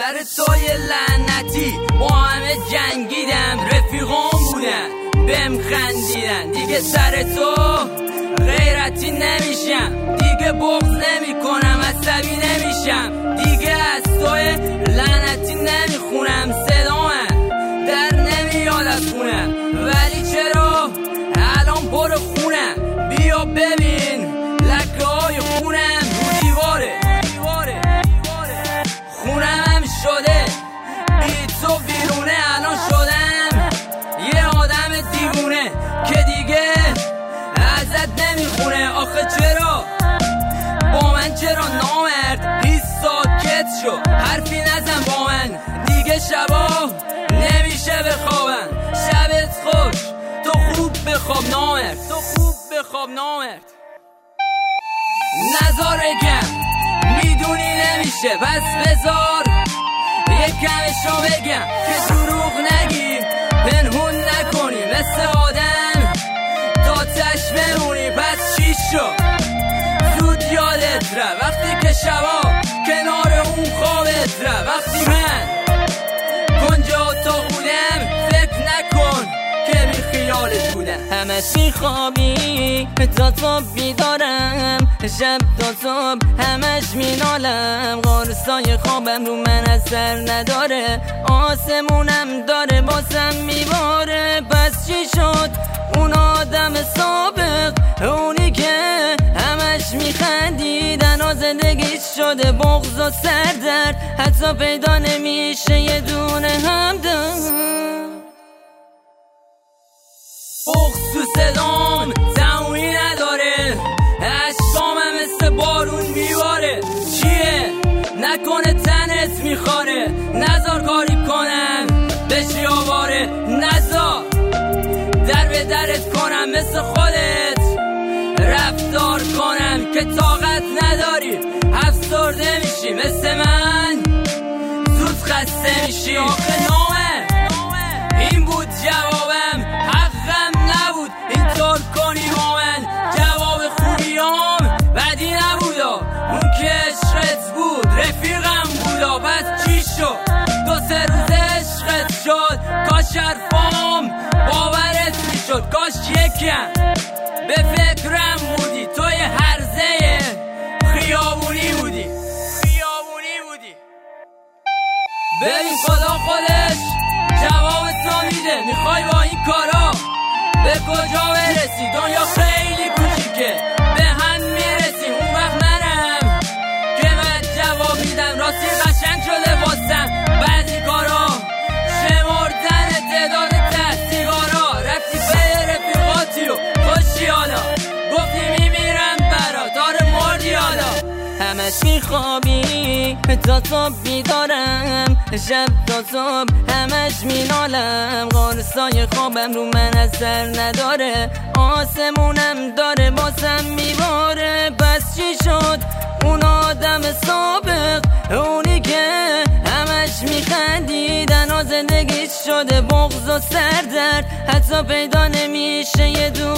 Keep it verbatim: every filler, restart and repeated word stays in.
سر توی لعنتی با همه جنگیدم، رفیقام بودن بهم خندیدن. دیگه سر تو غیرتی نمیشم، دیگه بغض نمی کنم، عصبی نمیشم، دیگه از توی لعنتی نمیخونم، صدامم در نمیاد از خونم. ولی چرا الان پر خونم؟ بیا ببین لکه های خونم رو دیواره، خونم هم شده بی تو بیرونه. الان شدم یه آدم دیوونه که دیگه ازت نمیخونه. آخه چرا با من، چرا نامرد هیچ ساکت شو، حرفی نزن با من دیگه، شبا نمیشه بخوابم. شبت خوش، تو خوب بخواب نامرد، تو خوب بخواب نامرد. نزار گم میدونی نمیشه، پس بذار یک کمشو بگم که دروغ نگی، پنهون نکنی مثل آدم تا تش بمونی. پس چی شد زود یادت را وقتی که شبا کنار اون خوابت را، وقتی من کنج اتاق بودم فکر نکن که بی خیالت بودم. همش میخوابی تا صبح بیدارم، شب تا صبح همش مینالم، قرصای خوابم رو من اثر نداره، آسمونم داره باسم میباره. پس چی شد اون آدم سابق، اونی که همش میخندیدن و زندگیش شده بغض و سردرد، حتی پیدا نمیشه یه دونه همدم. بغض تو صدام تمومی نداره، عشقامم مثل بارون میباره. چیه نکنه تنت میخواره، نزار کاری کنم بشی آواره، نزار در به درت کنم مثل خودت رفتار کنم که طاقت نداری، افسرده میشی مثل من، زود خسته میشی. آخه نامه این بود جوابم، حقم نبود اینطور کنی با من. جواب خوبیام بدی نبودا، اون که عشقت بود رفیقم بودا. پس چی شد دو سه روز عشقت شد، کاش حرفام باورت میشد، کاش یکم به فکرم بودی. توی هرزه خیابونی بودی، خیابونی بودی. ببین خدا خودش جواب تو میده، میخوای با این کارا به کجا برسی؟ دنیا خیلی کوچیکه به هم میرسیم. اون وقت منم که من جواب میدم، راستی قشنگ شده واسم بعضی کارا، شمردن تعداد تحصیلارا، رفتی به رفیقاتی و خوشی حالا گفتی میمیرم برات، داره مردی حالا. همش میخوابی تا صبح بیدارم، شب تا صبح همش مینالم، قرصای خوابم رو من اثر نداره، آسمونم داره باسم میباره. پس چی شد اون آدم سابق، اونی که همش میخندیدن و زندگیش شده بغض و سردرد، حتی پیدا نمیشه یه دو